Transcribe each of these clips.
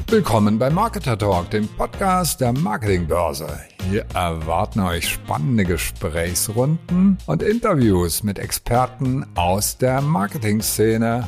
Willkommen bei Marketer Talk, dem Podcast der Marketingbörse. Hier erwarten euch spannende Gesprächsrunden und Interviews mit Experten aus der Marketingszene.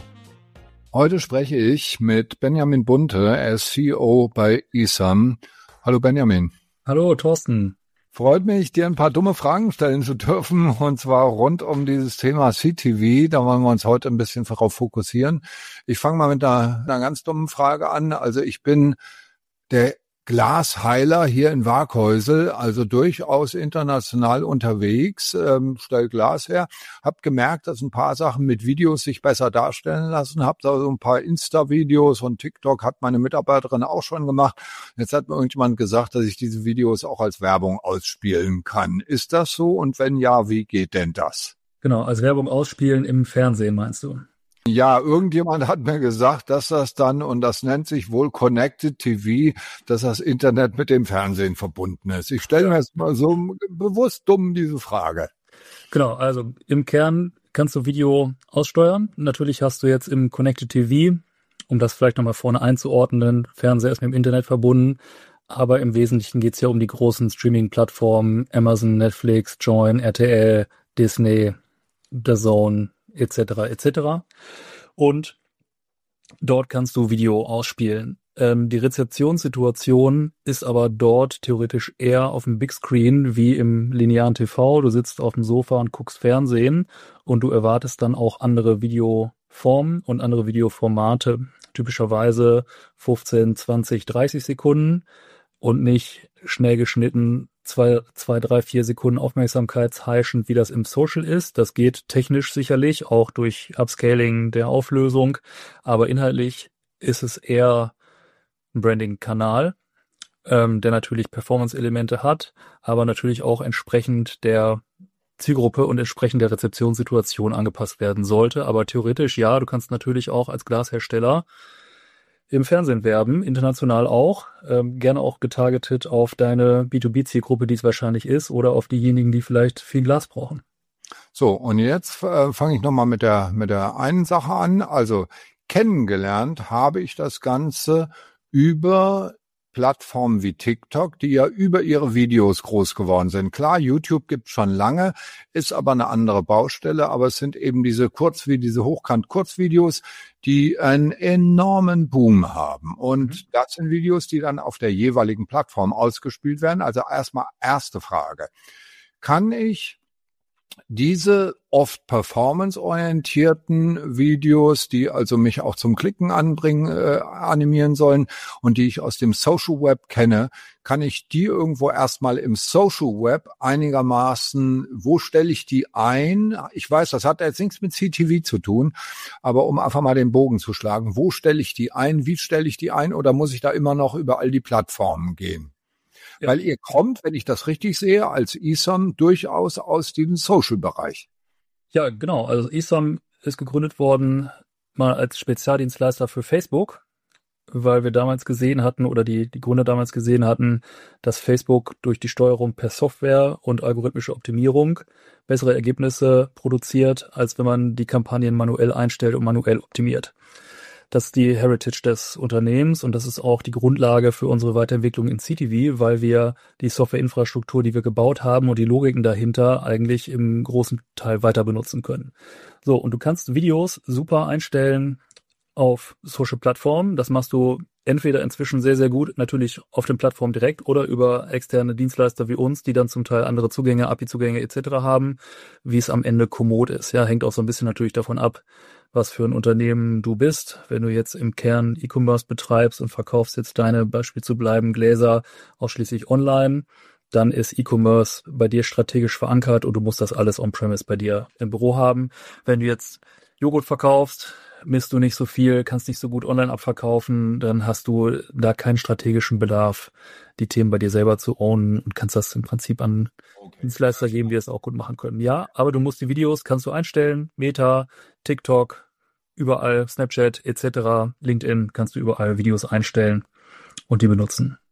Heute spreche ich mit Benjamin Bunte, er ist CEO bei eSum. Hallo Benjamin. Hallo Thorsten. Freut mich, dir ein paar dumme Fragen stellen zu dürfen, und zwar rund um dieses Thema CTV. Da wollen wir uns heute ein bisschen darauf fokussieren. Ich fange mal mit einer ganz dummen Frage an. Also ich bin der Glasheiler hier in Waaghäusel, also durchaus international unterwegs, stelle Glas her, habe gemerkt, dass ein paar Sachen mit Videos sich besser darstellen lassen, habe da so ein paar Insta-Videos und TikTok hat meine Mitarbeiterin auch schon gemacht. Jetzt hat mir irgendjemand gesagt, dass ich diese Videos auch als Werbung ausspielen kann. Ist das so? Und wenn ja, wie geht denn das? Genau, als Werbung ausspielen im Fernsehen meinst du? Ja, irgendjemand hat mir gesagt, dass das dann, und das nennt sich wohl Connected TV, dass das Internet mit dem Fernsehen verbunden ist. Ich stelle mir jetzt mal so bewusst dumm diese Frage. Genau, also im Kern kannst du Video aussteuern. Natürlich hast du jetzt im Connected TV, um das vielleicht nochmal vorne einzuordnen, Fernseher ist mit dem Internet verbunden, aber im Wesentlichen geht's ja um die großen Streaming-Plattformen, Amazon, Netflix, Joyn, RTL, Disney, DAZN, etc. Und dort kannst du Video ausspielen. Die Rezeptionssituation ist aber dort theoretisch eher auf dem Big Screen wie im linearen TV. Du sitzt auf dem Sofa und guckst Fernsehen und du erwartest dann auch andere Videoformen und andere Videoformate. Typischerweise 15, 20, 30 Sekunden und nicht schnell geschnitten 2, 3, 4 Sekunden aufmerksamkeitsheischend, wie das im Social ist. Das geht technisch sicherlich, auch durch Upscaling der Auflösung, aber inhaltlich ist es eher ein Branding-Kanal, der natürlich Performance-Elemente hat, aber natürlich auch entsprechend der Zielgruppe und entsprechend der Rezeptionssituation angepasst werden sollte. Aber theoretisch, ja, du kannst natürlich auch als Glashersteller im Fernsehen werben, international auch, gerne auch getargetet auf deine B2B-Zielgruppe, die es wahrscheinlich ist, oder auf diejenigen, die vielleicht viel Glas brauchen. So, und jetzt fange ich nochmal mit der einen Sache an. Also kennengelernt habe ich das Ganze über Plattformen wie TikTok, die ja über ihre Videos groß geworden sind. Klar, YouTube gibt's schon lange, ist aber eine andere Baustelle, aber es sind eben diese Hochkant-Kurzvideos, die einen enormen Boom haben. Und das sind Videos, die dann auf der jeweiligen Plattform ausgespielt werden. Also erstmal erste Frage. Kann ich diese oft performance-orientierten Videos, die also mich auch zum Klicken animieren sollen und die ich aus dem Social Web kenne, kann ich die irgendwo erstmal im Social Web einigermaßen, wo stelle ich die ein? Ich weiß, das hat jetzt nichts mit CTV zu tun, aber um einfach mal den Bogen zu schlagen, wo stelle ich die ein? Wie stelle ich die ein? Oder muss ich da immer noch über all die Plattformen gehen? Ja. Weil ihr kommt, wenn ich das richtig sehe, als eSum durchaus aus diesem Social-Bereich. Ja, genau. Also eSum ist gegründet worden mal als Spezialdienstleister für Facebook, weil wir damals gesehen hatten oder die Gründer damals gesehen hatten, dass Facebook durch die Steuerung per Software und algorithmische Optimierung bessere Ergebnisse produziert, als wenn man die Kampagnen manuell einstellt und manuell optimiert. Das ist die Heritage des Unternehmens und das ist auch die Grundlage für unsere Weiterentwicklung in CTV, weil wir die Softwareinfrastruktur, die wir gebaut haben und die Logiken dahinter eigentlich im großen Teil weiter benutzen können. So, und du kannst Videos super einstellen auf Social-Plattformen. Das machst du entweder inzwischen sehr, sehr gut, natürlich auf den Plattformen direkt oder über externe Dienstleister wie uns, die dann zum Teil andere Zugänge, API-Zugänge etc. haben, wie es am Ende kommod ist. Ja, hängt auch so ein bisschen natürlich davon ab, was für ein Unternehmen du bist. Wenn du jetzt im Kern E-Commerce betreibst und verkaufst jetzt deine, Beispiel zu bleiben, Gläser ausschließlich online, dann ist E-Commerce bei dir strategisch verankert und du musst das alles on-premise bei dir im Büro haben. Wenn du jetzt Joghurt verkaufst, misst du nicht so viel, kannst nicht so gut online abverkaufen, dann hast du da keinen strategischen Bedarf, die Themen bei dir selber zu ownen und kannst das im Prinzip an Dienstleister geben, die es auch gut machen können. Ja, aber du musst die Videos, kannst du einstellen, Meta, TikTok, überall, Snapchat etc., LinkedIn, kannst du überall Videos einstellen und die benutzen.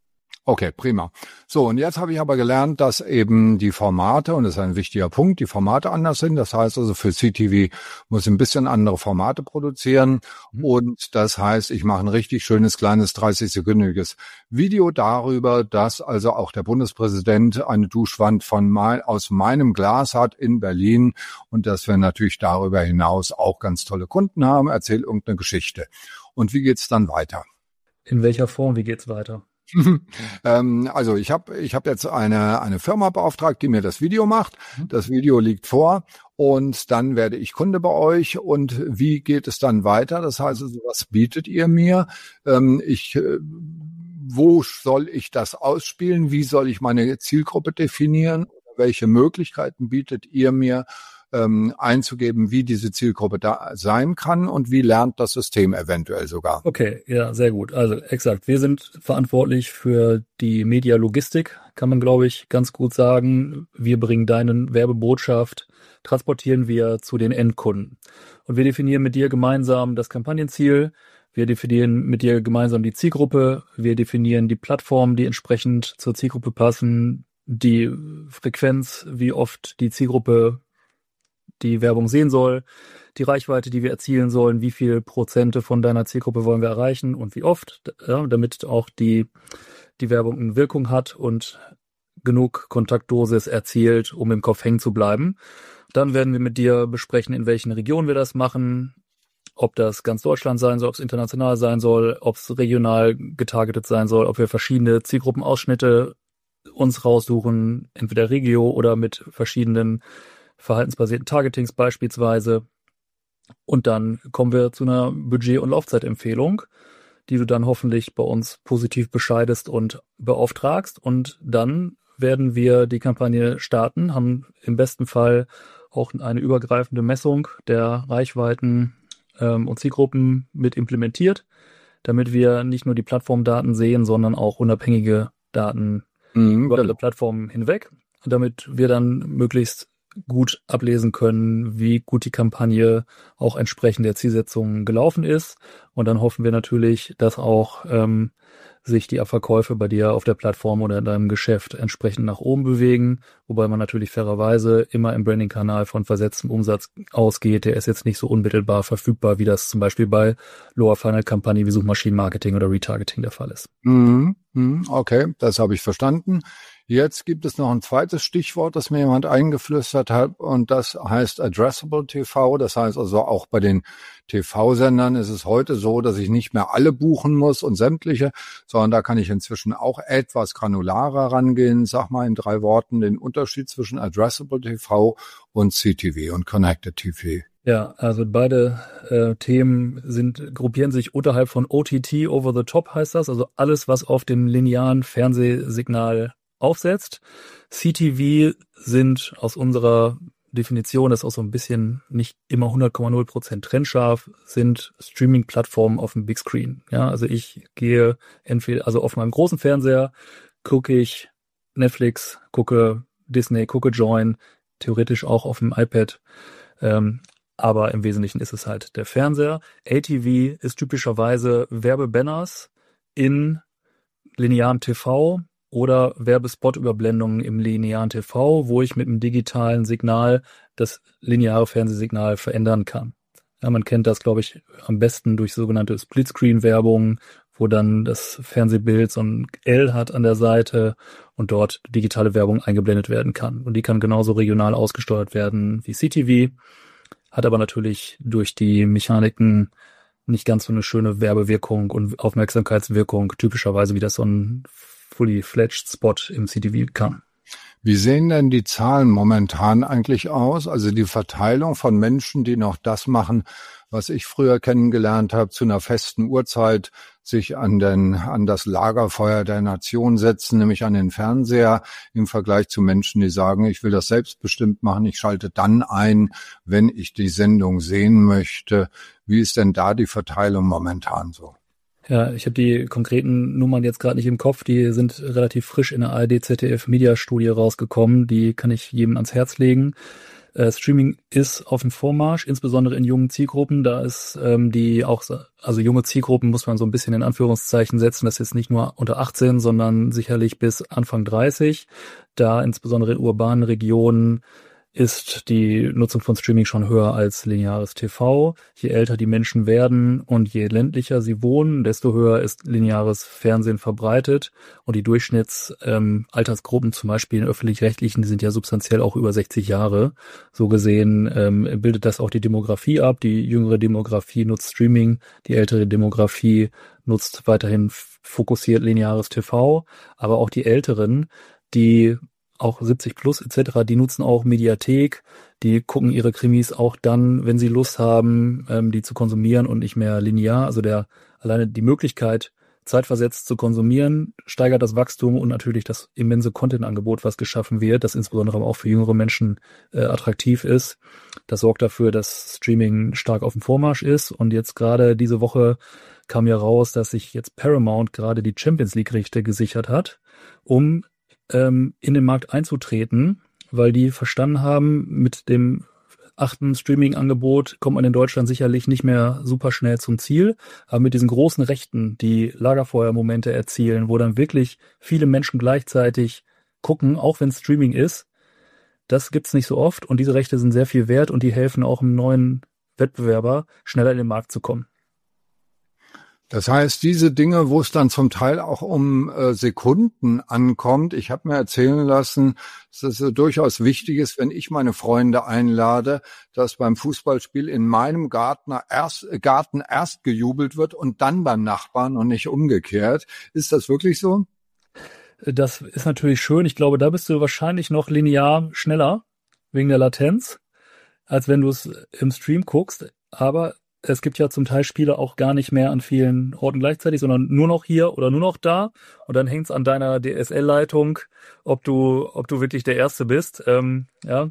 Okay, prima. So, und jetzt habe ich aber gelernt, dass eben die Formate, und das ist ein wichtiger Punkt, die Formate anders sind. Das heißt also, für CTV muss ich ein bisschen andere Formate produzieren. Und das heißt, ich mache ein richtig schönes, kleines 30-sekündiges Video darüber, dass also auch der Bundespräsident eine Duschwand aus meinem Glas hat in Berlin und dass wir natürlich darüber hinaus auch ganz tolle Kunden haben. Erzähl irgendeine Geschichte. Und wie geht's dann weiter? In welcher Form, wie geht's weiter? Also ich hab jetzt eine Firma beauftragt, die mir das Video macht. Das Video liegt vor und dann werde ich Kunde bei euch. Und wie geht es dann weiter? Das heißt, also, was bietet ihr mir? Wo soll ich das ausspielen? Wie soll ich meine Zielgruppe definieren? Welche Möglichkeiten bietet ihr mir, einzugeben, wie diese Zielgruppe da sein kann und wie lernt das System eventuell sogar? Okay, ja, sehr gut. Also exakt. Wir sind verantwortlich für die Medialogistik, kann man, glaube ich, ganz gut sagen. Wir bringen deine Werbebotschaft, transportieren wir zu den Endkunden. Und wir definieren mit dir gemeinsam das Kampagnenziel. Wir definieren mit dir gemeinsam die Zielgruppe. Wir definieren die Plattformen, die entsprechend zur Zielgruppe passen, die Frequenz, wie oft die Zielgruppe die Werbung sehen soll, die Reichweite, die wir erzielen sollen, wie viel Prozente von deiner Zielgruppe wollen wir erreichen und wie oft, ja, damit auch die Werbung eine Wirkung hat und genug Kontaktdosis erzielt, um im Kopf hängen zu bleiben. Dann werden wir mit dir besprechen, in welchen Regionen wir das machen, ob das ganz Deutschland sein soll, ob es international sein soll, ob es regional getargetet sein soll, ob wir verschiedene Zielgruppenausschnitte uns raussuchen, entweder Regio oder mit verschiedenen verhaltensbasierten Targetings beispielsweise. Und dann kommen wir zu einer Budget- und Laufzeitempfehlung, die du dann hoffentlich bei uns positiv bescheidest und beauftragst. Und dann werden wir die Kampagne starten, haben im besten Fall auch eine übergreifende Messung der Reichweiten und Zielgruppen mit implementiert, damit wir nicht nur die Plattformdaten sehen, sondern auch unabhängige Daten über alle Plattformen hinweg, damit wir dann möglichst gut ablesen können, wie gut die Kampagne auch entsprechend der Zielsetzung gelaufen ist. Und dann hoffen wir natürlich, dass auch sich die Verkäufe bei dir auf der Plattform oder in deinem Geschäft entsprechend nach oben bewegen, wobei man natürlich fairerweise immer im Branding-Kanal von versetztem Umsatz ausgeht. Der ist jetzt nicht so unmittelbar verfügbar, wie das zum Beispiel bei Lower-Funnel-Kampagnen wie Suchmaschinenmarketing oder Retargeting der Fall ist. Okay, das habe ich verstanden. Jetzt gibt es noch ein zweites Stichwort, das mir jemand eingeflüstert hat, und das heißt Addressable TV. Das heißt also, auch bei den TV-Sendern ist es heute so, dass ich nicht mehr alle buchen muss und sämtliche, sondern da kann ich inzwischen auch etwas granularer rangehen. Sag mal in 3 Worten den Unterschied zwischen Addressable TV und CTV und Connected TV. Ja, also beide Themen gruppieren sich unterhalb von OTT, Over the Top heißt das, also alles, was auf dem linearen Fernsehsignal aufsetzt. CTV sind aus unserer Definition, das ist auch so ein bisschen nicht immer 100,0% trennscharf, sind Streaming-Plattformen auf dem Big Screen. Ja, also ich gehe entweder, also auf meinem großen Fernseher gucke ich Netflix, gucke Disney, gucke Join, theoretisch auch auf dem iPad, aber im Wesentlichen ist es halt der Fernseher. ATV ist typischerweise Werbebanners in linearen TV oder Werbespot-Überblendungen im linearen TV, wo ich mit einem digitalen Signal das lineare Fernsehsignal verändern kann. Ja, man kennt das, glaube ich, am besten durch sogenannte Splitscreen-Werbung, wo dann das Fernsehbild so ein L hat an der Seite und dort digitale Werbung eingeblendet werden kann. Und die kann genauso regional ausgesteuert werden wie CTV, hat aber natürlich durch die Mechaniken nicht ganz so eine schöne Werbewirkung und Aufmerksamkeitswirkung, typischerweise wie das so ein fully-fledged Spot im CTV kann. Wie sehen denn die Zahlen momentan eigentlich aus? Also die Verteilung von Menschen, die noch das machen, was ich früher kennengelernt habe, zu einer festen Uhrzeit sich an das Lagerfeuer der Nation setzen, nämlich an den Fernseher, im Vergleich zu Menschen, die sagen, ich will das selbstbestimmt machen, ich schalte dann ein, wenn ich die Sendung sehen möchte. Wie ist denn da die Verteilung momentan so? Ja, ich habe die konkreten Nummern jetzt gerade nicht im Kopf. Die sind relativ frisch in der ARD-ZDF-Media-Studie rausgekommen. Die kann ich jedem ans Herz legen. Streaming ist auf dem Vormarsch, insbesondere in jungen Zielgruppen. Da ist also junge Zielgruppen muss man so ein bisschen in Anführungszeichen setzen. Das ist jetzt nicht nur unter 18, sondern sicherlich bis Anfang 30. Da insbesondere in urbanen Regionen ist die Nutzung von Streaming schon höher als lineares TV. Je älter die Menschen werden und je ländlicher sie wohnen, desto höher ist lineares Fernsehen verbreitet. Und die Durchschnittsaltersgruppen, zum Beispiel in öffentlich-rechtlichen, die sind ja substanziell auch über 60 Jahre. So gesehen bildet das auch die Demografie ab. Die jüngere Demografie nutzt Streaming, die ältere Demografie nutzt weiterhin fokussiert lineares TV. Aber auch die Älteren, die auch 70 plus etc., die nutzen auch Mediathek, die gucken ihre Krimis auch dann, wenn sie Lust haben, die zu konsumieren und nicht mehr linear. Also alleine die Möglichkeit, zeitversetzt zu konsumieren, steigert das Wachstum und natürlich das immense Content-Angebot, was geschaffen wird, das insbesondere auch für jüngere Menschen attraktiv ist. Das sorgt dafür, dass Streaming stark auf dem Vormarsch ist. Und jetzt gerade diese Woche kam ja raus, dass sich jetzt Paramount gerade die Champions League-Rechte gesichert hat, um in den Markt einzutreten, weil die verstanden haben, mit dem 8. Streaming-Angebot kommt man in Deutschland sicherlich nicht mehr super schnell zum Ziel, aber mit diesen großen Rechten, die Lagerfeuermomente erzielen, wo dann wirklich viele Menschen gleichzeitig gucken, auch wenn Streaming ist, das gibt's nicht so oft und diese Rechte sind sehr viel wert und die helfen auch einem neuen Wettbewerber schneller in den Markt zu kommen. Das heißt, diese Dinge, wo es dann zum Teil auch um Sekunden ankommt, ich habe mir erzählen lassen, dass es durchaus wichtig ist, wenn ich meine Freunde einlade, dass beim Fußballspiel in meinem Garten erst gejubelt wird und dann beim Nachbarn und nicht umgekehrt. Ist das wirklich so? Das ist natürlich schön. Ich glaube, da bist du wahrscheinlich noch linear schneller wegen der Latenz, als wenn du es im Stream guckst. Aber es gibt ja zum Teil Spiele auch gar nicht mehr an vielen Orten gleichzeitig, sondern nur noch hier oder nur noch da. Und dann hängt es an deiner DSL-Leitung, ob du wirklich der Erste bist. Ja,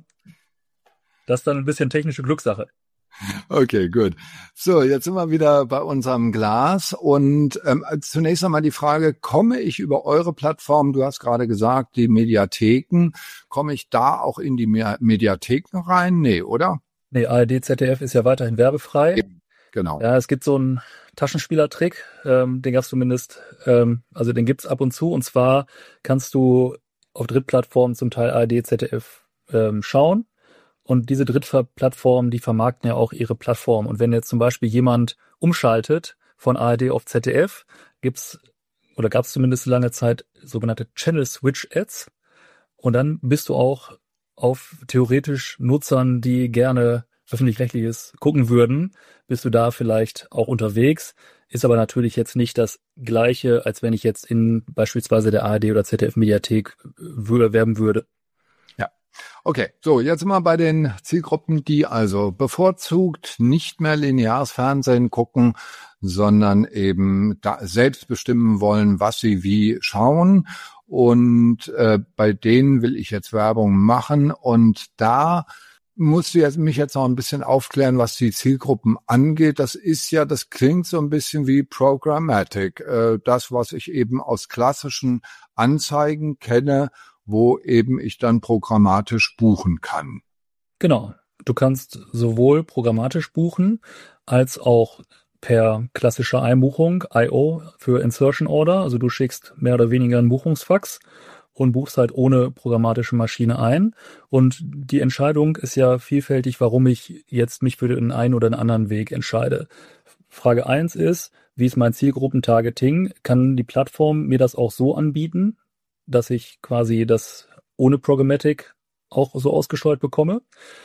das ist dann ein bisschen technische Glückssache. Okay, gut. So, jetzt sind wir wieder bei unserem Glas und zunächst einmal die Frage, komme ich über eure Plattform, du hast gerade gesagt, die Mediatheken, komme ich da auch in die Mediatheken rein? Nee, oder? Nee, ARD, ZDF ist ja weiterhin werbefrei. Eben, genau. Ja, es gibt so einen Taschenspielertrick, den gab's zumindest, also den gibt's ab und zu, und zwar kannst du auf Drittplattformen zum Teil ARD, ZDF schauen. Und diese Drittplattformen, die vermarkten ja auch ihre Plattform. Und wenn jetzt zum Beispiel jemand umschaltet von ARD auf ZDF, gab es zumindest lange Zeit sogenannte Channel Switch Ads. Und dann bist du auch auf theoretisch Nutzern, die gerne öffentlich-rechtliches gucken würden, bist du da vielleicht auch unterwegs. Ist aber natürlich jetzt nicht das Gleiche, als wenn ich jetzt in beispielsweise der ARD oder ZDF Mediathek werben würde. Okay, so jetzt sind wir bei den Zielgruppen, die also bevorzugt nicht mehr lineares Fernsehen gucken, sondern eben da selbst bestimmen wollen, was sie wie schauen. Und bei denen will ich jetzt Werbung machen. Und da musst du mich jetzt noch ein bisschen aufklären, was die Zielgruppen angeht. Das klingt so ein bisschen wie Programmatic. Das, was ich eben aus klassischen Anzeigen kenne, wo eben ich dann programmatisch buchen kann. Genau. Du kannst sowohl programmatisch buchen, als auch per klassischer Einbuchung, IO für Insertion Order. Also du schickst mehr oder weniger einen Buchungsfax und buchst halt ohne programmatische Maschine ein. Und die Entscheidung ist ja vielfältig, warum ich jetzt mich für den einen oder den anderen Weg entscheide. Frage 1 ist, wie ist mein Zielgruppentargeting? Kann die Plattform mir das auch so anbieten, dass ich quasi das ohne Programmatic auch so ausgesteuert bekomme?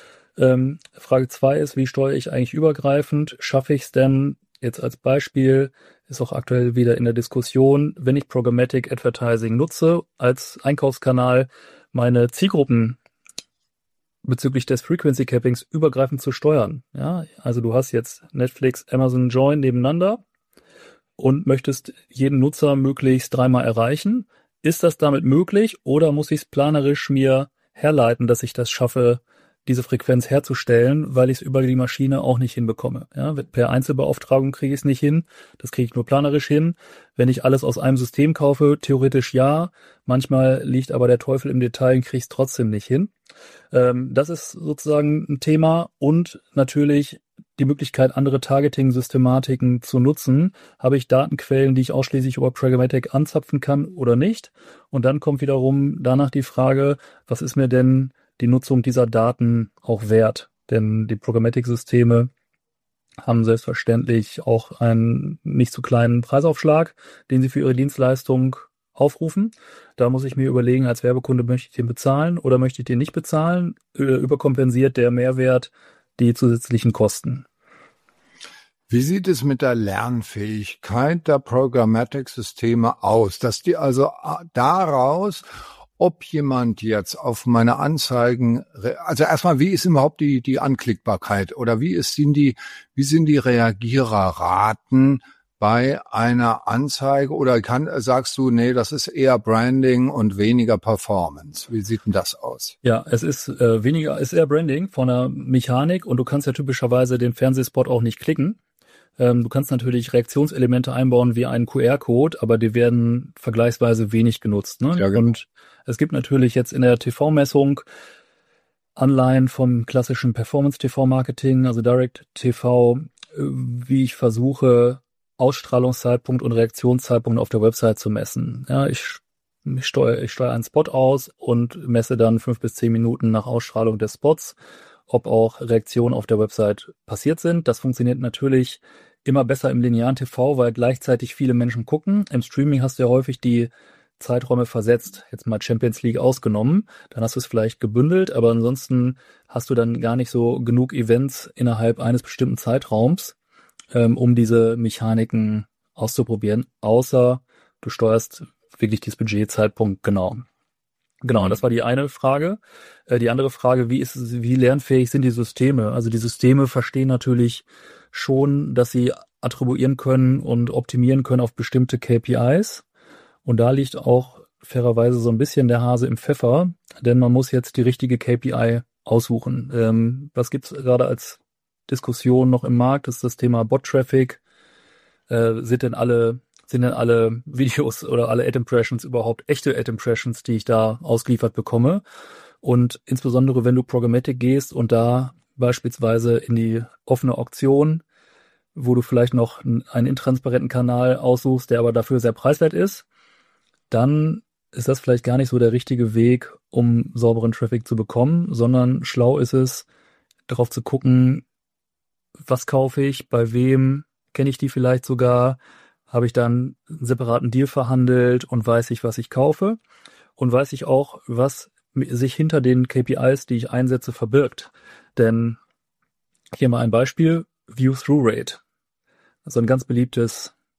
Frage 2 ist, wie steuere ich eigentlich übergreifend? Schaffe ich es denn, jetzt als Beispiel, ist auch aktuell wieder in der Diskussion, wenn ich Programmatic Advertising nutze als Einkaufskanal, meine Zielgruppen bezüglich des Frequency Cappings übergreifend zu steuern. Ja, also du hast jetzt Netflix, Amazon, Join nebeneinander und möchtest jeden Nutzer möglichst 3-mal erreichen. Ist das damit möglich oder muss ich es planerisch mir herleiten, dass ich das schaffe, diese Frequenz herzustellen, weil ich es über die Maschine auch nicht hinbekomme. Ja, per Einzelbeauftragung kriege ich es nicht hin, das kriege ich nur planerisch hin. Wenn ich alles aus einem System kaufe, theoretisch ja, manchmal liegt aber der Teufel im Detail und kriege ich es trotzdem nicht hin. Das ist sozusagen ein Thema und natürlich die Möglichkeit, andere Targeting-Systematiken zu nutzen. Habe ich Datenquellen, die ich ausschließlich über Programmatic anzapfen kann oder nicht? Und dann kommt wiederum danach die Frage, was ist mir denn die Nutzung dieser Daten auch wert? Denn die Programmatic-Systeme haben selbstverständlich auch einen nicht zu kleinen Preisaufschlag, den sie für ihre Dienstleistung aufrufen. Da muss ich mir überlegen, als Werbekunde, möchte ich den bezahlen oder möchte ich den nicht bezahlen? Überkompensiert der Mehrwert die zusätzlichen Kosten? Wie sieht es mit der Lernfähigkeit der Programmatic-Systeme aus? Dass die also daraus, ob jemand jetzt auf meine Anzeigen, also erstmal, wie ist überhaupt die Anklickbarkeit oder wie sind die Reagiererraten bei einer Anzeige oder sagst du, nee, das ist eher Branding und weniger Performance? Wie sieht denn das aus? Ja, es ist ist eher Branding von der Mechanik und du kannst ja typischerweise den Fernsehspot auch nicht klicken. Du kannst natürlich Reaktionselemente einbauen wie einen QR-Code, aber die werden vergleichsweise wenig genutzt. Ne? Ja, genau. Und es gibt natürlich jetzt in der TV-Messung Anleihen vom klassischen Performance-TV-Marketing, also Direct-TV, wie ich versuche, Ausstrahlungszeitpunkt und Reaktionszeitpunkt auf der Website zu messen. Ja, ich steuere einen Spot aus und messe dann 5 bis 10 Minuten nach Ausstrahlung des Spots, ob auch Reaktionen auf der Website passiert sind. Das funktioniert natürlich immer besser im linearen TV, weil gleichzeitig viele Menschen gucken. Im Streaming hast du ja häufig die Zeiträume versetzt, jetzt mal Champions League ausgenommen. Dann hast du es vielleicht gebündelt, aber ansonsten hast du dann gar nicht so genug Events innerhalb eines bestimmten Zeitraums, um diese Mechaniken auszuprobieren, außer du steuerst wirklich dieses Budgetzeitpunkt genau. Genau, das war die eine Frage. Die andere Frage, wie lernfähig sind die Systeme? Also die Systeme verstehen natürlich schon, dass sie attribuieren können und optimieren können auf bestimmte KPIs. Und da liegt auch fairerweise so ein bisschen der Hase im Pfeffer, denn man muss jetzt die richtige KPI aussuchen. Was gibt's gerade als Diskussion noch im Markt? Das ist das Thema Bot-Traffic. Sind denn alle Videos oder alle Ad-Impressions überhaupt echte Ad-Impressions, die ich da ausgeliefert bekomme? Und insbesondere, wenn du Programmatic gehst und da beispielsweise in die offene Auktion, wo du vielleicht noch einen intransparenten Kanal aussuchst, der aber dafür sehr preiswert ist, dann ist das vielleicht gar nicht so der richtige Weg, um sauberen Traffic zu bekommen, sondern schlau ist es, darauf zu gucken, was kaufe ich, bei wem, kenne ich die vielleicht sogar, habe ich dann einen separaten Deal verhandelt und weiß ich, was ich kaufe und weiß ich auch, was sich hinter den KPIs, die ich einsetze, verbirgt. Denn hier mal ein Beispiel, View-Through-Rate. Also ein ganz beliebte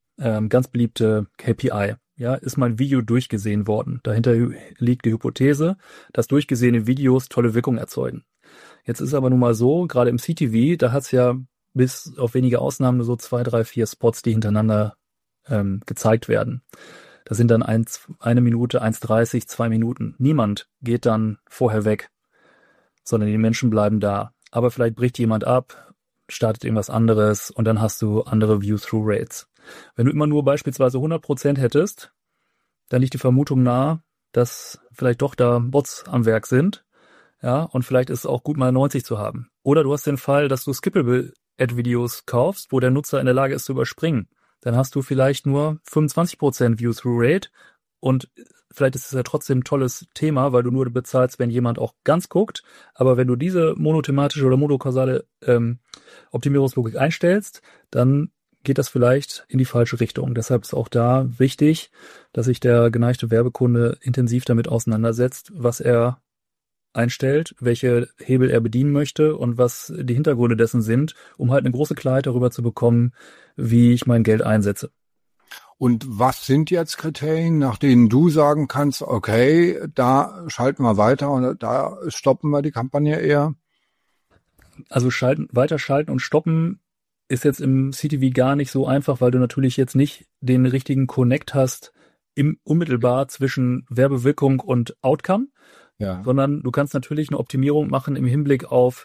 KPI. Ja, ist mein Video durchgesehen worden? Dahinter liegt die Hypothese, dass durchgesehene Videos tolle Wirkung erzeugen. Jetzt ist aber nun mal so, gerade im CTV, da hat's ja bis auf wenige Ausnahmen nur so 2, 3, 4 Spots, die hintereinander gezeigt werden. Das sind dann 1 Minute, 1,30, 2 Minuten. Niemand geht dann vorher weg, sondern die Menschen bleiben da. Aber vielleicht bricht jemand ab, startet irgendwas anderes und dann hast du andere View-Through-Rates. Wenn du immer nur beispielsweise 100% hättest, dann liegt die Vermutung nahe, dass vielleicht doch da Bots am Werk sind. Ja, und vielleicht ist es auch gut, mal 90 zu haben. Oder du hast den Fall, dass du skippable Ad-Videos kaufst, wo der Nutzer in der Lage ist zu überspringen. Dann hast du vielleicht nur 25% View-Through-Rate und vielleicht ist es ja trotzdem ein tolles Thema, weil du nur bezahlst, wenn jemand auch ganz guckt. Aber wenn du diese monothematische oder monokausale Optimierungslogik einstellst, dann geht das vielleicht in die falsche Richtung. Deshalb ist auch da wichtig, dass sich der geneigte Werbekunde intensiv damit auseinandersetzt, was er einstellt, welche Hebel er bedienen möchte und was die Hintergründe dessen sind, um halt eine große Klarheit darüber zu bekommen, wie ich mein Geld einsetze. Und was sind jetzt Kriterien, nach denen du sagen kannst, okay, da schalten wir weiter und da stoppen wir die Kampagne eher? Also weiterschalten und stoppen ist jetzt im CTV gar nicht so einfach, weil du natürlich jetzt nicht den richtigen Connect hast unmittelbar zwischen Werbewirkung und Outcome. Ja. sondern du kannst natürlich eine Optimierung machen im Hinblick auf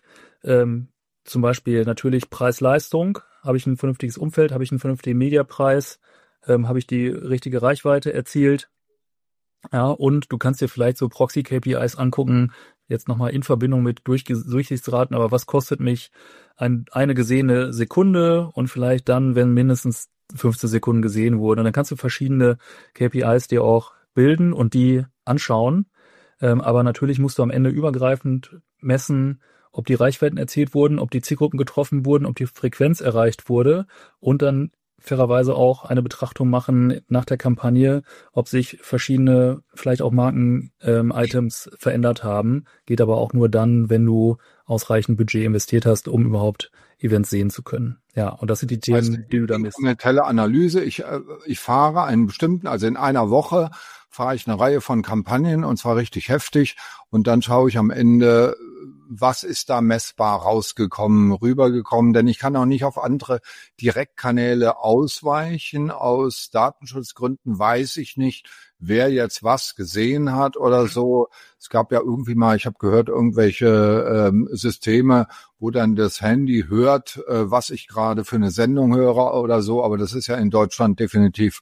zum Beispiel natürlich Preis-Leistung. Habe ich ein vernünftiges Umfeld, habe ich einen vernünftigen Mediapreis, habe ich die richtige Reichweite erzielt. Ja, und du kannst dir vielleicht so Proxy-KPIs angucken, jetzt nochmal in Verbindung mit Durchsichtsraten, aber was kostet mich eine gesehene Sekunde und vielleicht dann, wenn mindestens 15 Sekunden gesehen wurden. Und dann kannst du verschiedene KPIs dir auch bilden und die anschauen. Aber natürlich musst du am Ende übergreifend messen, ob die Reichweiten erzielt wurden, ob die Zielgruppen getroffen wurden, ob die Frequenz erreicht wurde und dann fairerweise auch eine Betrachtung machen nach der Kampagne, ob sich verschiedene, vielleicht auch Marken-Items verändert haben. Geht aber auch nur dann, wenn du ausreichend Budget investiert hast, um überhaupt Events sehen zu können. Ja, und das sind die Themen, die du da misst. Eine Teleanalyse. Ich fahre einen bestimmten, also in einer Woche fahre ich eine Reihe von Kampagnen und zwar richtig heftig und dann schaue ich am Ende, was ist da messbar rausgekommen, rübergekommen, denn ich kann auch nicht auf andere Direktkanäle ausweichen. Aus Datenschutzgründen weiß ich nicht, wer jetzt was gesehen hat oder so. Es gab ja irgendwie mal, ich habe gehört, irgendwelche Systeme, wo dann das Handy hört, was ich gerade für eine Sendung höre oder so, aber das ist ja in Deutschland definitiv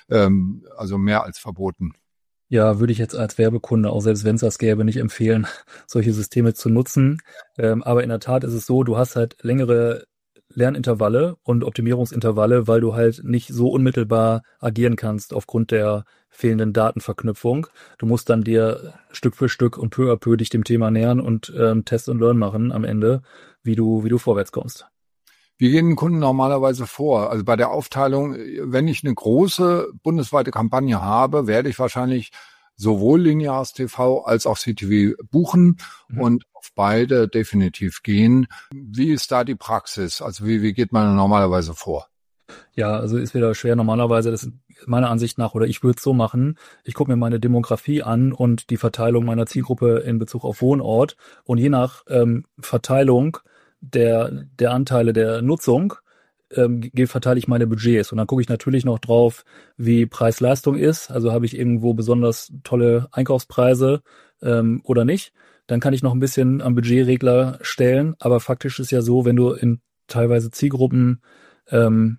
also mehr als verboten. Ja, würde ich jetzt als Werbekunde, auch selbst wenn es das gäbe, nicht empfehlen, solche Systeme zu nutzen. Aber in der Tat ist es so, du hast halt längere Lernintervalle und Optimierungsintervalle, weil du halt nicht so unmittelbar agieren kannst aufgrund der fehlenden Datenverknüpfung. Du musst dann dir Stück für Stück und peu à peu dich dem Thema nähern und Test und Learn machen am Ende, wie du vorwärts kommst. Wie gehen Kunden normalerweise vor? Also bei der Aufteilung, wenn ich eine große bundesweite Kampagne habe, werde ich wahrscheinlich sowohl lineares TV als auch CTV buchen und auf beide definitiv gehen. Wie ist da die Praxis? Also wie geht man normalerweise vor? Ja, also ist wieder schwer. Normalerweise, das ist meiner Ansicht nach, oder ich würde es so machen, ich gucke mir meine Demografie an und die Verteilung meiner Zielgruppe in Bezug auf Wohnort und je nach Verteilung der Anteile der Nutzung verteile ich meine Budgets. Und dann gucke ich natürlich noch drauf, wie Preis-Leistung ist. Also habe ich irgendwo besonders tolle Einkaufspreise oder nicht. Dann kann ich noch ein bisschen am Budgetregler stellen. Aber faktisch ist ja so, wenn du in teilweise Zielgruppen, wenn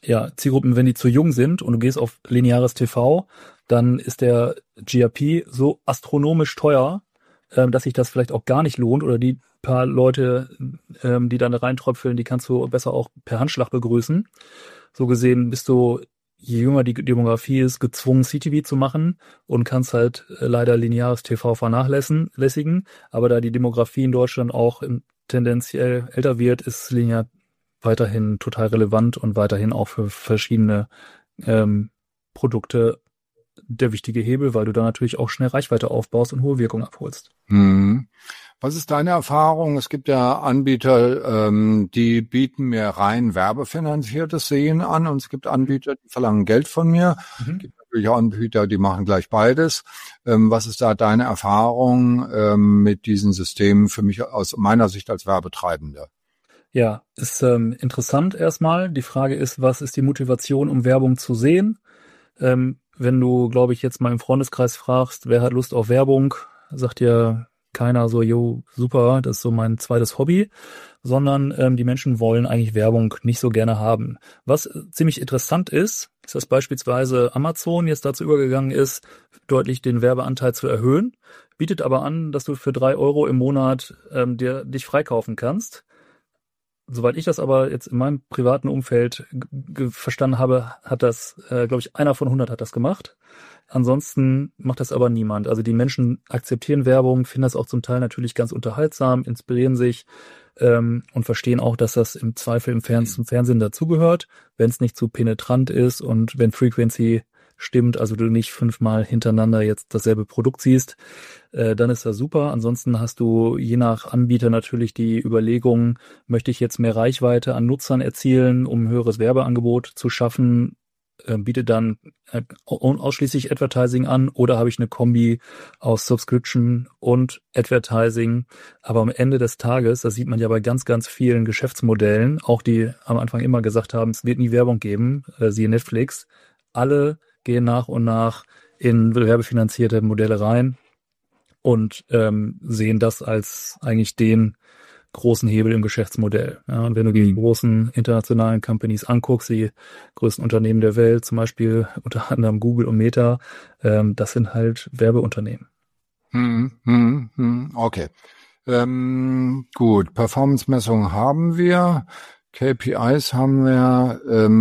die zu jung sind und du gehst auf lineares TV, dann ist der GRP so astronomisch teuer, dass sich das vielleicht auch gar nicht lohnt oder die paar Leute, die dann da reintröpfeln, die kannst du besser auch per Handschlag begrüßen. So gesehen bist du, je jünger die Demografie ist, gezwungen CTV zu machen und kannst halt leider lineares TV vernachlässigen. Aber da die Demografie in Deutschland auch tendenziell älter wird, ist linear weiterhin total relevant und weiterhin auch für verschiedene Produkte der wichtige Hebel, weil du da natürlich auch schnell Reichweite aufbaust und hohe Wirkung abholst. Was ist deine Erfahrung? Es gibt ja Anbieter, die bieten mir rein werbefinanziertes Sehen an und es gibt Anbieter, die verlangen Geld von mir. Es gibt natürlich auch Anbieter, die machen gleich beides. Was ist da deine Erfahrung mit diesen Systemen für mich aus meiner Sicht als Werbetreibender? Ja, ist interessant erstmal. Die Frage ist, was ist die Motivation, um Werbung zu sehen? Wenn du, glaube ich, jetzt mal im Freundeskreis fragst, wer hat Lust auf Werbung, sagt dir keiner so, jo, super, das ist so mein zweites Hobby, sondern die Menschen wollen eigentlich Werbung nicht so gerne haben. Was ziemlich interessant ist, dass beispielsweise Amazon jetzt dazu übergegangen ist, deutlich den Werbeanteil zu erhöhen, bietet aber an, dass du für 3 Euro im Monat dich freikaufen kannst. Soweit ich das aber jetzt in meinem privaten Umfeld verstanden habe, hat das, glaube ich, einer von 100 hat das gemacht. Ansonsten macht das aber niemand. Also die Menschen akzeptieren Werbung, finden das auch zum Teil natürlich ganz unterhaltsam, inspirieren sich und verstehen auch, dass das im Zweifel zum Fernsehen dazugehört, wenn es nicht zu penetrant ist und wenn Frequency stimmt, also du nicht 5-mal hintereinander jetzt dasselbe Produkt siehst, dann ist das super. Ansonsten hast du je nach Anbieter natürlich die Überlegung, möchte ich jetzt mehr Reichweite an Nutzern erzielen, um ein höheres Werbeangebot zu schaffen, biete dann ausschließlich Advertising an oder habe ich eine Kombi aus Subscription und Advertising. Aber am Ende des Tages, das sieht man ja bei ganz, ganz vielen Geschäftsmodellen, auch die am Anfang immer gesagt haben, es wird nie Werbung geben, siehe Netflix, alle gehen nach und nach in werbefinanzierte Modelle rein. und sehen das als eigentlich den großen Hebel im Geschäftsmodell. Ja, und wenn du die großen internationalen Companies anguckst, die größten Unternehmen der Welt, zum Beispiel unter anderem Google und Meta, das sind halt Werbeunternehmen. Okay. Gut, Performance-Messung haben wir, KPIs haben wir,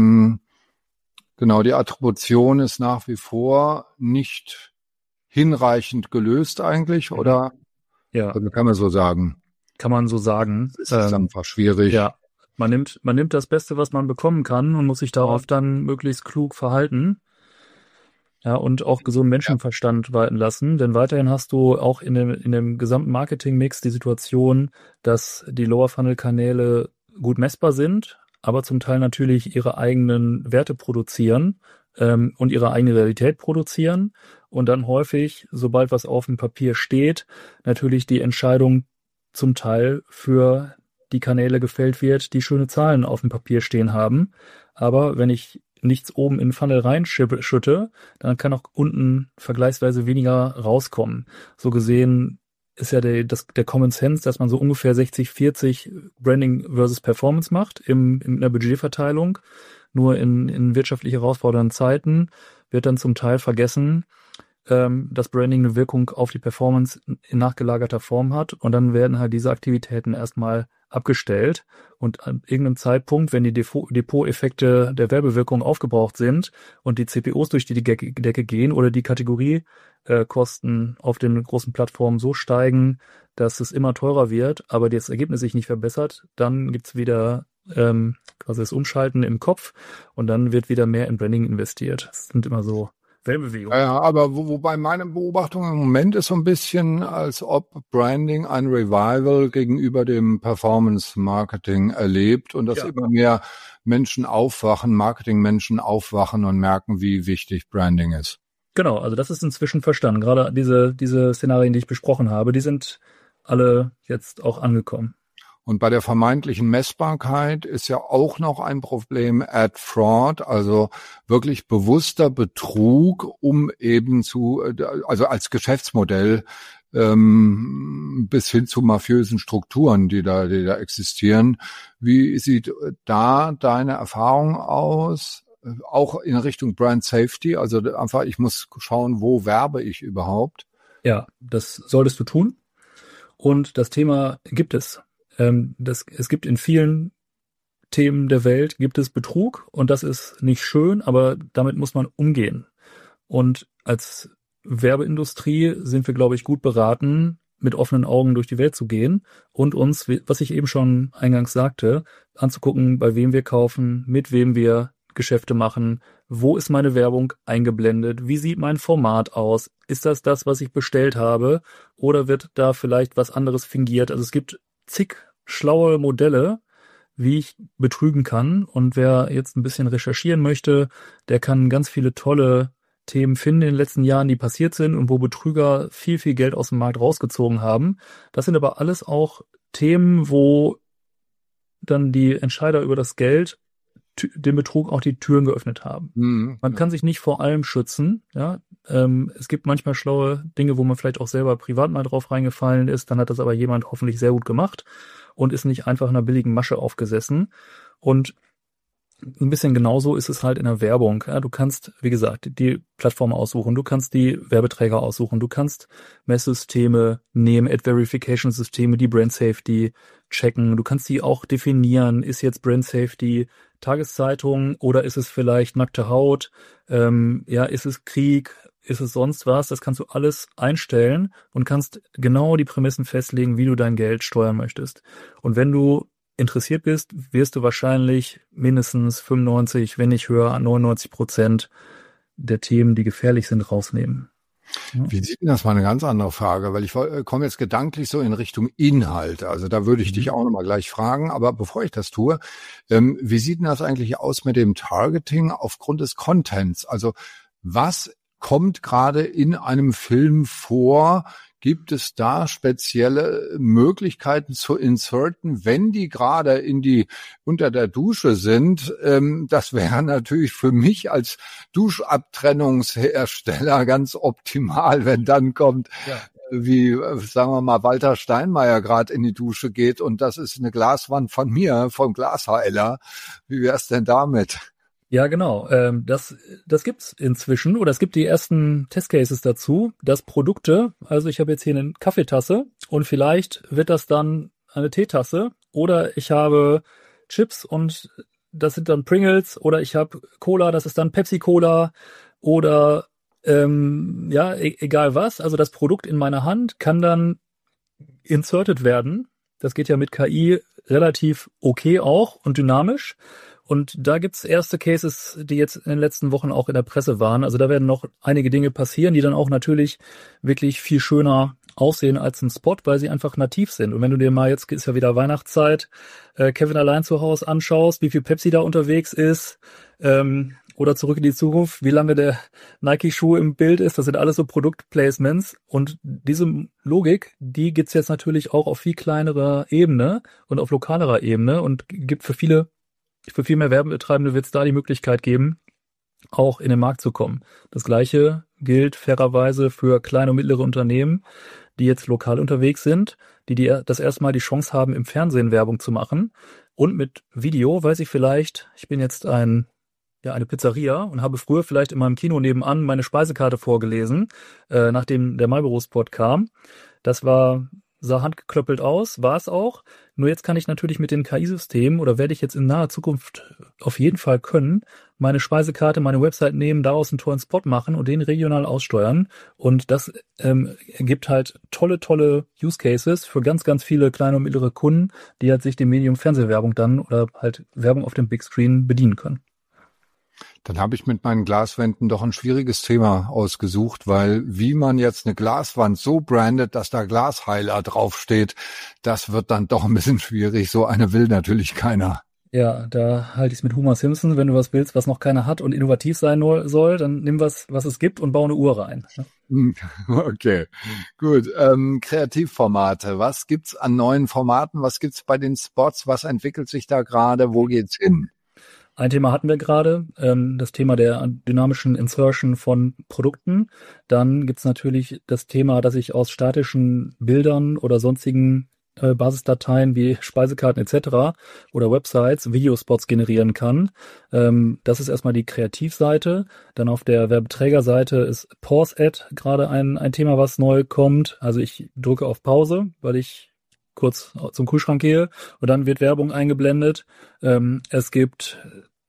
genau, die Attribution ist nach wie vor nicht hinreichend gelöst eigentlich, oder? Ja. Also kann man so sagen. Kann man so sagen. Es ist einfach schwierig. Ja, man nimmt das Beste, was man bekommen kann und muss sich darauf dann möglichst klug verhalten. Ja, und auch gesunden Menschenverstand walten lassen, denn weiterhin hast du auch in dem gesamten Marketingmix die Situation, dass die Lower-Funnel-Kanäle gut messbar sind, aber zum Teil natürlich ihre eigenen Werte produzieren und ihre eigene Realität produzieren und dann häufig, sobald was auf dem Papier steht, natürlich die Entscheidung zum Teil für die Kanäle gefällt wird, die schöne Zahlen auf dem Papier stehen haben. Aber wenn ich nichts oben in den Funnel reinschütte, dann kann auch unten vergleichsweise weniger rauskommen. So gesehen ist ja der Common Sense, dass man so ungefähr 60-40 Branding versus Performance macht in der Budgetverteilung. Nur in wirtschaftlich herausfordernden Zeiten wird dann zum Teil vergessen, dass Branding eine Wirkung auf die Performance in nachgelagerter Form hat und dann werden halt diese Aktivitäten erstmal abgestellt und an irgendeinem Zeitpunkt, wenn die Depot-Effekte der Werbewirkung aufgebraucht sind und die CPOs durch die Decke gehen oder die Kategoriekosten auf den großen Plattformen so steigen, dass es immer teurer wird, aber das Ergebnis sich nicht verbessert, dann gibt's wieder quasi das Umschalten im Kopf und dann wird wieder mehr in Branding investiert. Das sind immer so Wellenbewegung. Ja, aber wobei meine Beobachtung im Moment ist so ein bisschen, als ob Branding ein Revival gegenüber dem Performance-Marketing erlebt und dass immer mehr Menschen aufwachen, Marketing-Menschen aufwachen und merken, wie wichtig Branding ist. Genau, also das ist inzwischen verstanden. Gerade diese Szenarien, die ich besprochen habe, die sind alle jetzt auch angekommen. Und bei der vermeintlichen Messbarkeit ist ja auch noch ein Problem Ad Fraud, also wirklich bewusster Betrug, um eben also als Geschäftsmodell bis hin zu mafiösen Strukturen, die da existieren. Wie sieht da deine Erfahrung aus? Auch in Richtung Brand Safety, also einfach, ich muss schauen, wo werbe ich überhaupt? Ja, das solltest du tun. Und das Thema gibt es. Es gibt in vielen Themen der Welt gibt es Betrug und das ist nicht schön, aber damit muss man umgehen. Und als Werbeindustrie sind wir, glaube ich, gut beraten, mit offenen Augen durch die Welt zu gehen und uns, was ich eben schon eingangs sagte, anzugucken, bei wem wir kaufen, mit wem wir Geschäfte machen, wo ist meine Werbung eingeblendet, wie sieht mein Format aus, ist das, was ich bestellt habe oder wird da vielleicht was anderes fingiert? Also es gibt zig schlaue Modelle, wie ich betrügen kann. Und wer jetzt ein bisschen recherchieren möchte, der kann ganz viele tolle Themen finden in den letzten Jahren, die passiert sind und wo Betrüger viel, viel Geld aus dem Markt rausgezogen haben. Das sind aber alles auch Themen, wo dann die Entscheider über das Geld dem Betrug auch die Türen geöffnet haben. Man kann sich nicht vor allem schützen. Ja, es gibt manchmal schlaue Dinge, wo man vielleicht auch selber privat mal drauf reingefallen ist. Dann hat das aber jemand hoffentlich sehr gut gemacht und ist nicht einfach in einer billigen Masche aufgesessen. Und ein bisschen genauso ist es halt in der Werbung. Ja, du kannst, wie gesagt, die Plattform aussuchen, du kannst die Werbeträger aussuchen, du kannst Messsysteme nehmen, Ad-Verification-Systeme, die Brand Safety checken, du kannst die auch definieren, ist jetzt Brand Safety Tageszeitung oder ist es vielleicht nackte Haut, ist es Krieg, ist es sonst was, das kannst du alles einstellen und kannst genau die Prämissen festlegen, wie du dein Geld steuern möchtest. Und wenn du interessiert bist, wirst du wahrscheinlich mindestens 95, wenn nicht höher, 99% der Themen, die gefährlich sind, rausnehmen. Ja. Wie sieht denn das? Mal eine ganz andere Frage, weil ich komme jetzt gedanklich so in Richtung Inhalt. Also da würde ich dich auch nochmal gleich fragen. Aber bevor ich das tue, wie sieht denn das eigentlich aus mit dem Targeting aufgrund des Contents? Also was kommt gerade in einem Film vor? Gibt es da spezielle Möglichkeiten zu inserten, wenn die gerade unter der Dusche sind? Das wäre natürlich für mich als Duschabtrennungshersteller ganz optimal, wenn dann kommt. sagen wir mal, Walter Steinmeier gerade in die Dusche geht und das ist eine Glaswand von mir, vom Glasheiler. Wie wär's denn damit? Ja, genau. Das gibt's inzwischen oder es gibt die ersten Testcases dazu, dass Produkte, also ich habe jetzt hier eine Kaffeetasse und vielleicht wird das dann eine Teetasse oder ich habe Chips und das sind dann Pringles oder ich habe Cola, das ist dann Pepsi-Cola oder egal was. Also das Produkt in meiner Hand kann dann inserted werden. Das geht ja mit KI relativ okay auch und dynamisch. Und da gibt's erste Cases, die jetzt in den letzten Wochen auch in der Presse waren. Also da werden noch einige Dinge passieren, die dann auch natürlich wirklich viel schöner aussehen als ein Spot, weil sie einfach nativ sind. Und wenn du dir mal, jetzt ist ja wieder Weihnachtszeit, Kevin allein zu Hause anschaust, wie viel Pepsi da unterwegs ist, oder Zurück in die Zukunft, wie lange der Nike-Schuh im Bild ist, das sind alles so Produktplacements. Und diese Logik, die gibt's jetzt natürlich auch auf viel kleinerer Ebene und auf lokalerer Ebene und gibt für viel mehr Werbetreibende wird es da die Möglichkeit geben, auch in den Markt zu kommen. Das Gleiche gilt fairerweise für kleine und mittlere Unternehmen, die jetzt lokal unterwegs sind, die das erstmal die Chance haben, im Fernsehen Werbung zu machen. Und mit Video weiß ich vielleicht, ich bin jetzt eine Pizzeria und habe früher vielleicht in meinem Kino nebenan meine Speisekarte vorgelesen, nachdem der Marlboro-Spot kam. Sah handgeklöppelt aus, war es auch. Nur jetzt kann ich natürlich mit den KI-Systemen oder werde ich jetzt in naher Zukunft auf jeden Fall können, meine Speisekarte, meine Website nehmen, daraus einen tollen Spot machen und den regional aussteuern. Und das gibt halt tolle Use Cases für ganz, ganz viele kleine und mittlere Kunden, die halt sich dem Medium Fernsehwerbung dann oder halt Werbung auf dem Big Screen bedienen können. Dann habe ich mit meinen Glaswänden doch ein schwieriges Thema ausgesucht, weil wie man jetzt eine Glaswand so brandet, dass da Glasheiler draufsteht, das wird dann doch ein bisschen schwierig. So eine will natürlich keiner. Ja, da halte ich es mit Homer Simpson. Wenn du was willst, was noch keiner hat und innovativ sein soll, dann nimm was es gibt und bau eine Uhr rein. Okay, gut. Kreativformate. Was gibt's an neuen Formaten? Was gibt's bei den Spots? Was entwickelt sich da gerade? Wo geht's hin? Ein Thema hatten wir gerade, das Thema der dynamischen Insertion von Produkten. Dann gibt's natürlich das Thema, dass ich aus statischen Bildern oder sonstigen Basisdateien wie Speisekarten etc. oder Websites Videospots generieren kann. Das ist erstmal die Kreativseite. Dann auf der Werbeträgerseite ist Pause Ad gerade ein Thema, was neu kommt. Also ich drücke auf Pause, weil ich kurz zum Kühlschrank gehe und dann wird Werbung eingeblendet. Es gibt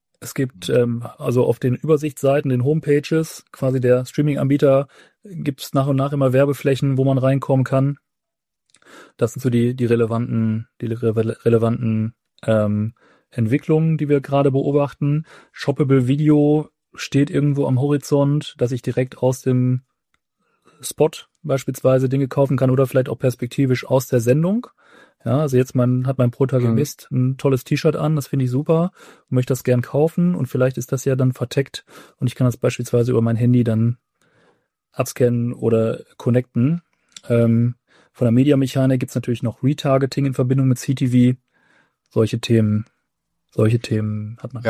also auf den Übersichtsseiten, den Homepages, quasi der Streaming-Anbieter, gibt es nach und nach immer Werbeflächen, wo man reinkommen kann. Das sind so die relevanten Entwicklungen, die wir gerade beobachten. Shoppable Video steht irgendwo am Horizont, dass ich direkt aus dem Spot beispielsweise Dinge kaufen kann oder vielleicht auch perspektivisch aus der Sendung. Ja, also jetzt hat mein Protagonist ein tolles T-Shirt an, das finde ich super und möchte das gern kaufen und vielleicht ist das ja dann verteckt und ich kann das beispielsweise über mein Handy dann abscannen oder connecten. Von der Mediamechanik gibt's natürlich noch Retargeting in Verbindung mit CTV. Solche Themen hat man. Ja.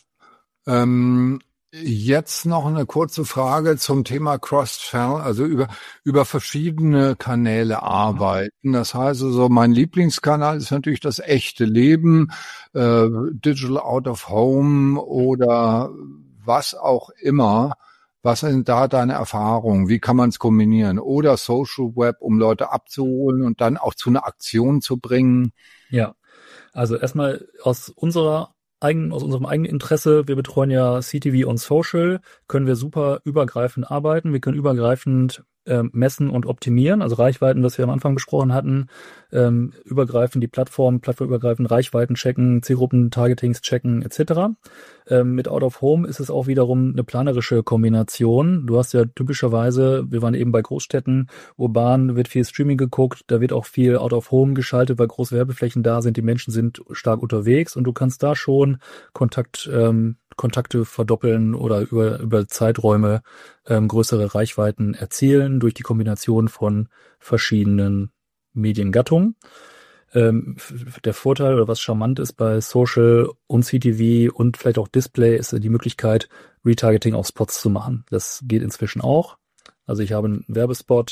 Jetzt noch eine kurze Frage zum Thema Cross-Channel, also über verschiedene Kanäle arbeiten. Das heißt also, mein Lieblingskanal ist natürlich das echte Leben, Digital Out of Home oder was auch immer. Was sind da deine Erfahrungen? Wie kann man es kombinieren? Oder Social Web, um Leute abzuholen und dann auch zu einer Aktion zu bringen? Ja, also erstmal aus unserem eigenen Interesse, wir betreuen ja CTV und Social, können wir super übergreifend arbeiten. Wir können übergreifend messen und optimieren, also Reichweiten, was wir am Anfang besprochen hatten, übergreifend die plattformübergreifend Reichweiten checken, Zielgruppen-Targetings checken etc. Mit Out of Home ist es auch wiederum eine planerische Kombination. Du hast ja typischerweise, wir waren eben bei Großstädten, urban wird viel Streaming geguckt, da wird auch viel Out of Home geschaltet, weil große Werbeflächen da sind, die Menschen sind stark unterwegs und du kannst da schon Kontakte verdoppeln oder über Zeiträume größere Reichweiten erzielen durch die Kombination von verschiedenen Mediengattungen. Der Vorteil oder was charmant ist bei Social und CTV und vielleicht auch Display ist die Möglichkeit, Retargeting auf Spots zu machen. Das geht inzwischen auch. Also ich habe einen Werbespot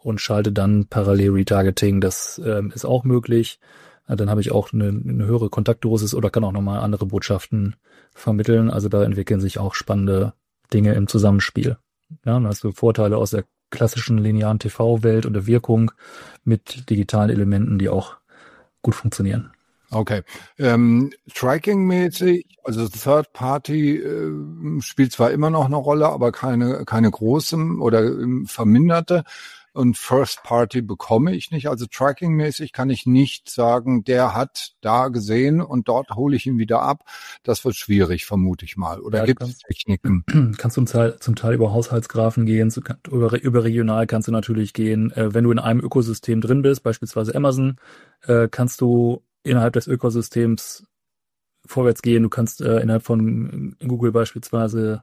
und schalte dann parallel Retargeting. Das ist auch möglich. Dann habe ich auch eine höhere Kontaktdosis oder kann auch nochmal andere Botschaften vermitteln. Also da entwickeln sich auch spannende Dinge im Zusammenspiel. Ja, dann hast du Vorteile aus der klassischen linearen TV-Welt und der Wirkung mit digitalen Elementen, die auch gut funktionieren. Okay. Tracking-mäßig, also Third-Party spielt zwar immer noch eine Rolle, aber keine große oder verminderte. Und First-Party bekomme ich nicht. Also Tracking-mäßig kann ich nicht sagen, der hat da gesehen und dort hole ich ihn wieder ab. Das wird schwierig, vermute ich mal. Oder Ja, gibt es Techniken? Kannst du zum Teil über Haushaltsgraphen gehen, überregional kannst du natürlich gehen. Wenn du in einem Ökosystem drin bist, beispielsweise Amazon, kannst du innerhalb des Ökosystems vorwärts gehen. Du kannst innerhalb von Google beispielsweise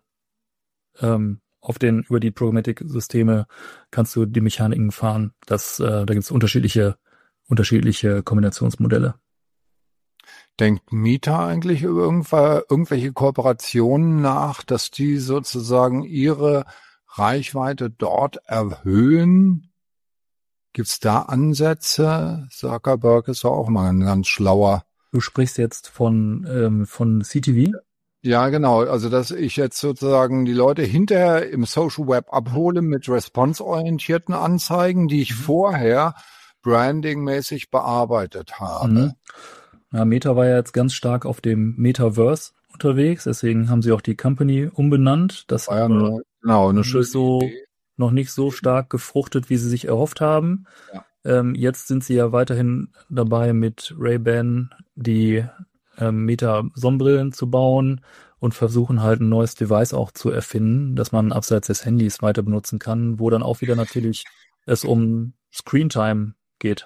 über die Programmatic-Systeme kannst du die Mechaniken fahren. Da gibt es unterschiedliche Kombinationsmodelle. Denkt Meta eigentlich über irgendwelche Kooperationen nach, dass die sozusagen ihre Reichweite dort erhöhen? Gibt's da Ansätze? Zuckerberg ist auch mal ein ganz schlauer. Du sprichst jetzt von CTV? Ja, genau. Also, dass ich jetzt sozusagen die Leute hinterher im Social Web abhole mit response-orientierten Anzeigen, die ich vorher brandingmäßig bearbeitet habe. Ja, Meta war ja jetzt ganz stark auf dem Metaverse unterwegs, deswegen haben sie auch die Company umbenannt. Das war ja eine schöne Idee. Noch nicht so stark gefruchtet, wie sie sich erhofft haben. Ja. Jetzt sind sie ja weiterhin dabei, mit Ray-Ban die Meta-Sonnenbrillen zu bauen und versuchen halt ein neues Device auch zu erfinden, das man abseits des Handys weiter benutzen kann, wo dann auch wieder natürlich es um Screentime geht.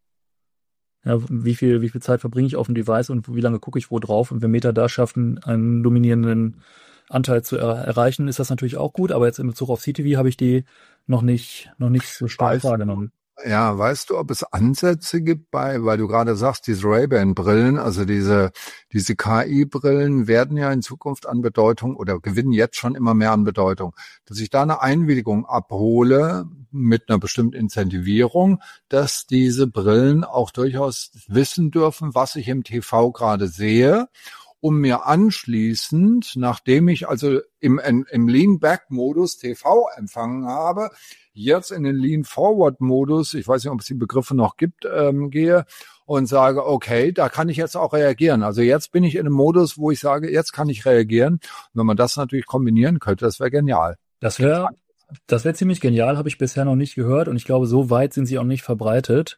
Ja, wie viel Zeit verbringe ich auf dem Device und wie lange gucke ich wo drauf? Und wenn Meta da schafft, einen dominierenden Anteil zu erreichen, ist das natürlich auch gut. Aber jetzt in Bezug auf CTV habe ich die noch nicht so stark wahrgenommen. Ja, weißt du, ob es Ansätze gibt weil du gerade sagst, diese Ray-Ban-Brillen, also diese KI-Brillen werden ja in Zukunft an Bedeutung oder gewinnen jetzt schon immer mehr an Bedeutung, dass ich da eine Einwilligung abhole mit einer bestimmten Incentivierung, dass diese Brillen auch durchaus wissen dürfen, was ich im TV gerade sehe, um mir anschließend, nachdem ich also im Lean-Back-Modus TV empfangen habe, jetzt in den Lean-Forward-Modus, ich weiß nicht, ob es die Begriffe noch gibt, gehe und sage, okay, da kann ich jetzt auch reagieren. Also jetzt bin ich in einem Modus, wo ich sage, jetzt kann ich reagieren. Und wenn man das natürlich kombinieren könnte, das wäre genial. Das wäre ziemlich genial, habe ich bisher noch nicht gehört und ich glaube, so weit sind sie auch nicht verbreitet.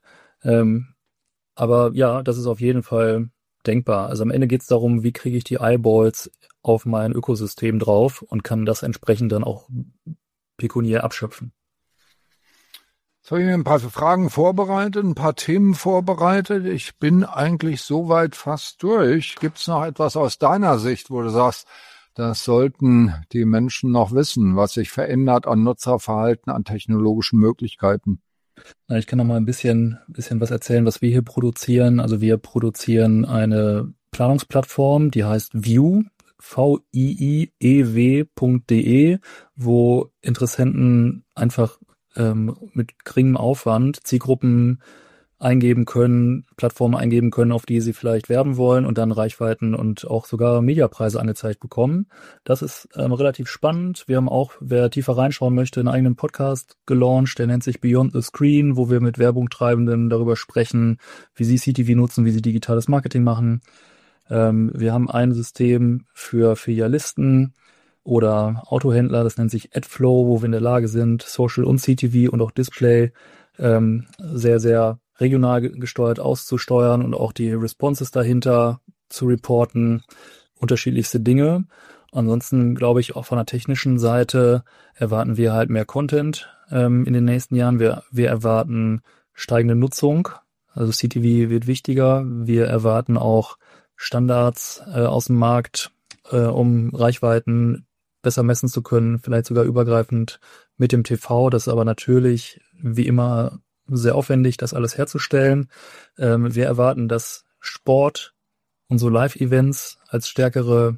Aber ja, das ist auf jeden Fall denkbar. Also am Ende geht es darum, wie kriege ich die Eyeballs auf mein Ökosystem drauf und kann das entsprechend dann auch pekuniär abschöpfen. Jetzt habe ich mir ein paar Fragen vorbereitet, ein paar Themen vorbereitet. Ich bin eigentlich soweit fast durch. Gibt es noch etwas aus deiner Sicht, wo du sagst, das sollten die Menschen noch wissen, was sich verändert an Nutzerverhalten, an technologischen Möglichkeiten? Ich kann noch mal ein bisschen was erzählen, was wir hier produzieren. Also wir produzieren eine Planungsplattform, die heißt View, viiew.de, wo Interessenten einfach mit geringem Aufwand Zielgruppen eingeben können, Plattformen eingeben können, auf die sie vielleicht werben wollen und dann Reichweiten und auch sogar Mediapreise angezeigt bekommen. Das ist relativ spannend. Wir haben auch, wer tiefer reinschauen möchte, einen eigenen Podcast gelauncht, der nennt sich Beyond the Screen, wo wir mit Werbungtreibenden darüber sprechen, wie sie CTV nutzen, wie sie digitales Marketing machen. Wir haben ein System für Filialisten oder Autohändler, das nennt sich AdFlow, wo wir in der Lage sind, Social und CTV und auch Display sehr, sehr regional gesteuert auszusteuern und auch die Responses dahinter zu reporten, unterschiedlichste Dinge. Ansonsten glaube ich, auch von der technischen Seite erwarten wir halt mehr Content in den nächsten Jahren. Wir erwarten steigende Nutzung, also CTV wird wichtiger. Wir erwarten auch Standards aus dem Markt, um Reichweiten besser messen zu können, vielleicht sogar übergreifend mit dem TV. Das ist aber natürlich wie immer sehr aufwendig, das alles herzustellen. Wir erwarten, dass Sport und so Live-Events als stärkere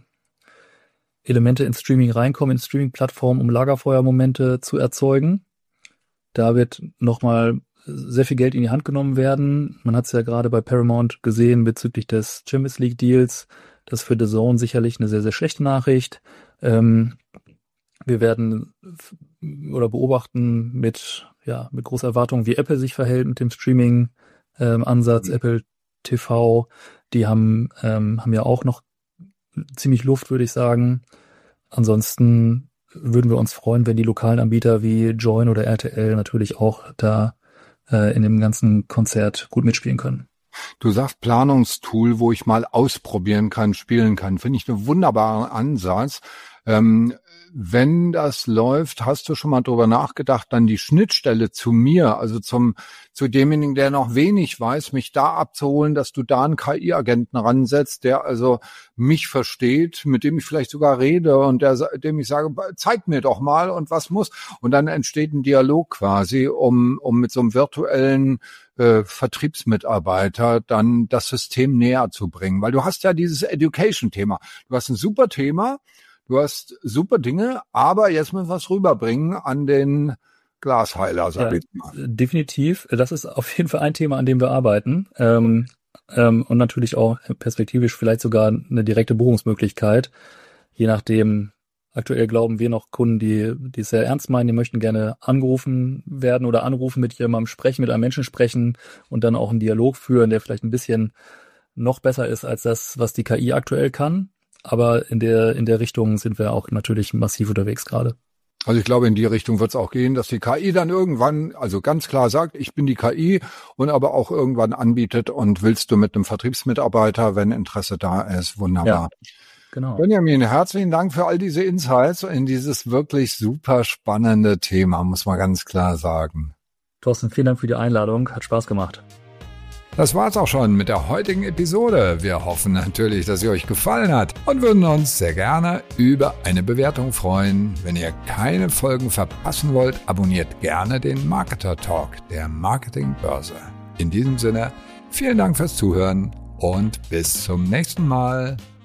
Elemente ins Streaming reinkommen, in Streaming-Plattformen, um Lagerfeuermomente zu erzeugen. Da wird nochmal sehr viel Geld in die Hand genommen werden. Man hat es ja gerade bei Paramount gesehen bezüglich des Champions League Deals. Das ist für The Zone sicherlich eine sehr, sehr schlechte Nachricht. Wir werden oder beobachten mit großer Erwartung, wie Apple sich verhält mit dem Streaming-Ansatz, Apple TV. Die haben ja auch noch ziemlich Luft, würde ich sagen. Ansonsten würden wir uns freuen, wenn die lokalen Anbieter wie Joyn oder RTL natürlich auch da in dem ganzen Konzert gut mitspielen können. Du sagst Planungstool, wo ich mal ausprobieren kann, spielen kann. Finde ich einen wunderbaren Ansatz. Wenn das läuft, hast du schon mal drüber nachgedacht, dann die Schnittstelle zu mir, also zu demjenigen, der noch wenig weiß, mich da abzuholen, dass du da einen KI-Agenten ransetzt, der also mich versteht, mit dem ich vielleicht sogar rede und dem ich sage, zeig mir doch mal und was muss. Und dann entsteht ein Dialog quasi, um mit so einem virtuellen Vertriebsmitarbeiter dann das System näher zu bringen. Weil du hast ja dieses Education-Thema. Du hast ein super Thema, du hast super Dinge, aber jetzt müssen wir es rüberbringen an den Glasheiler, sag ich mal. Definitiv. Das ist auf jeden Fall ein Thema, an dem wir arbeiten. Und natürlich auch perspektivisch vielleicht sogar eine direkte Buchungsmöglichkeit. Je nachdem, aktuell glauben wir noch Kunden, die es sehr ernst meinen, die möchten gerne angerufen werden oder anrufen, mit jemandem sprechen, mit einem Menschen sprechen und dann auch einen Dialog führen, der vielleicht ein bisschen noch besser ist als das, was die KI aktuell kann. Aber in der Richtung sind wir auch natürlich massiv unterwegs gerade. Also ich glaube, in die Richtung wird es auch gehen, dass die KI dann irgendwann, also ganz klar sagt, ich bin die KI und aber auch irgendwann anbietet und willst du mit einem Vertriebsmitarbeiter, wenn Interesse da ist, wunderbar. Ja, genau. Benjamin, herzlichen Dank für all diese Insights in dieses wirklich super spannende Thema, muss man ganz klar sagen. Thorsten, vielen Dank für die Einladung, hat Spaß gemacht. Das war's auch schon mit der heutigen Episode. Wir hoffen natürlich, dass sie euch gefallen hat und würden uns sehr gerne über eine Bewertung freuen. Wenn ihr keine Folgen verpassen wollt, abonniert gerne den Marketer Talk der Marketingbörse. In diesem Sinne, vielen Dank fürs Zuhören und bis zum nächsten Mal.